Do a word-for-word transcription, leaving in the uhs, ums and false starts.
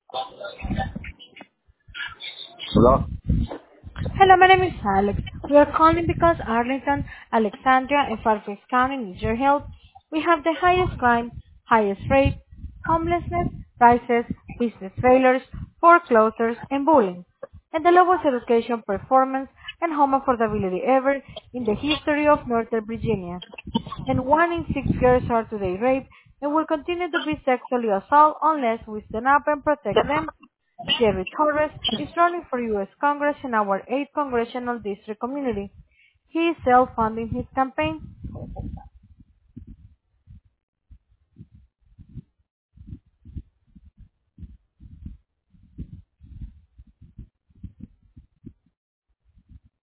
Hello? Hello, my name is Alex. We are calling because Arlington, Alexandria, and Fairfax County needs your help. We have the highest crime, highest rate, homelessness, prices, business failures, foreclosures, and bullying, and the lowest education performance and home affordability ever in the history of Northern Virginia. And one in six girls are today raped and will continue to be sexually assaulted unless we stand up and protect them. Jerry Torres is running for U S. Congress in our eighth Congressional District community. He is self-funding his campaign.